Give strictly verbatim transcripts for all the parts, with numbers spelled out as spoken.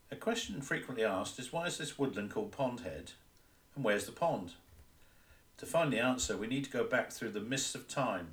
A question frequently asked is, why is this woodland called Pond Head, and where's the pond? To find the answer, we need to go back through the mists of time.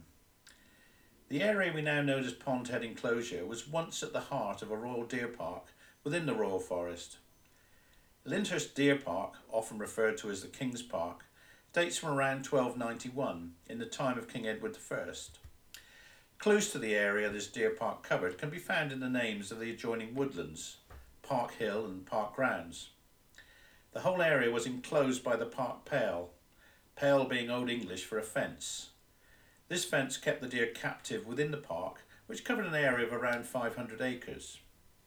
The area we now know as Pond Head Enclosure was once at the heart of a royal deer park within the Royal Forest. Lyndhurst Deer Park, often referred to as the King's Park, dates from around twelve ninety-one, in the time of King Edward the First. Clues to the area this deer park covered can be found in the names of the adjoining woodlands, Park Hill and Park Grounds. The whole area was enclosed by the park pale, pale being Old English for a fence. This fence kept the deer captive within the park, which covered an area of around five hundred acres.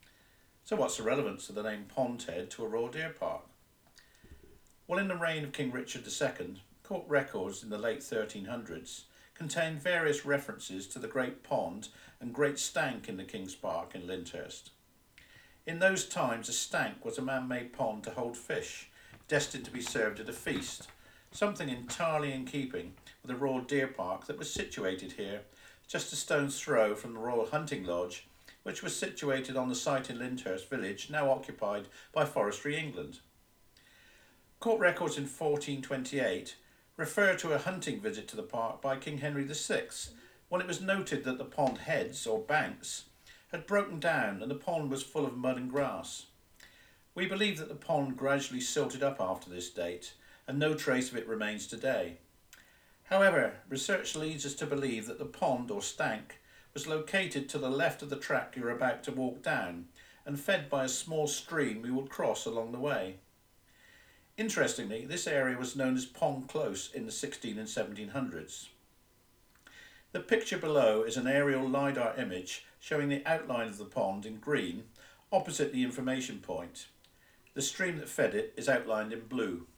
So what's the relevance of the name Pond Head to a royal deer park? Well, in the reign of King Richard the Second, court records in the late thirteen hundreds contained various references to the Great Pond and Great Stank in the King's Park in Lyndhurst. In those times, a stank was a man-made pond to hold fish, destined to be served at a feast, something entirely in keeping with the Royal Deer Park that was situated here, just a stone's throw from the Royal Hunting Lodge, which was situated on the site in Lyndhurst village, now occupied by Forestry England. Court records in fourteen twenty-eight refer to a hunting visit to the park by King Henry the Sixth, when it was noted that the pond heads, or banks, had broken down and the pond was full of mud and grass. We believe that the pond gradually silted up after this date, and no trace of it remains today. However, research leads us to believe that the pond, or stank, was located to the left of the track you are about to walk down, and fed by a small stream we would cross along the way. Interestingly, this area was known as Pond Close in the sixteen and seventeen hundreds. The picture below is an aerial LiDAR image showing the outline of the pond in green opposite the information point. The stream that fed it is outlined in blue.